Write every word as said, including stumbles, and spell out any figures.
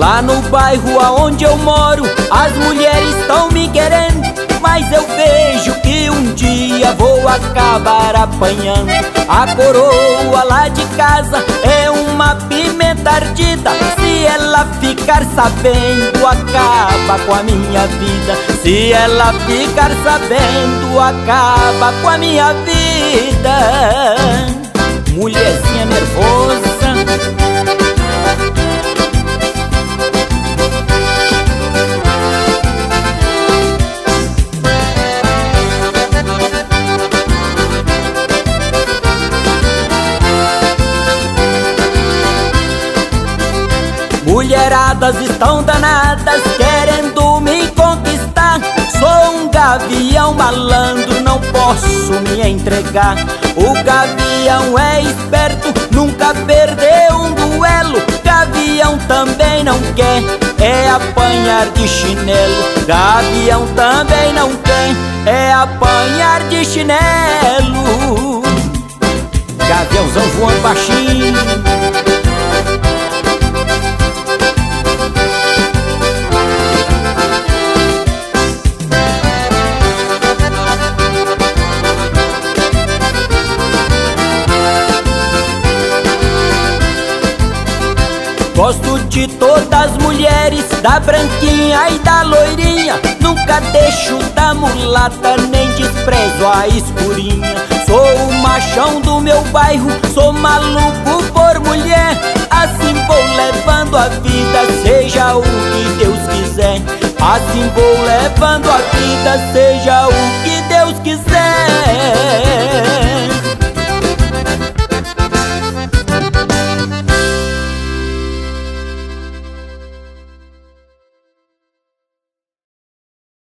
Lá no bairro aonde eu moro, as mulheres estão me querendo, mas eu vejo que um dia vou acabar apanhando. A coroa lá de casa é uma pimenta ardida, se ela ficar sabendo acaba com a minha vida. Se ela ficar sabendo acaba com a minha vida. Mulherzinha nervosa, mulheradas estão danadas querendo me conquistar. Sou um gavião malandro, não posso me entregar. O gavião é esperto, nunca perdeu um duelo. Gavião também não quer é apanhar de chinelo. Gavião também não quer é apanhar de chinelo. Gaviãozão voando baixinho, gosto de todas as mulheres, da branquinha e da loirinha. Nunca deixo da mulata, nem desprezo a escurinha. Sou o machão do meu bairro, sou maluco por mulher. Assim vou levando a vida, seja o que Deus quiser. Assim vou levando a vida, seja o que Deus quiser.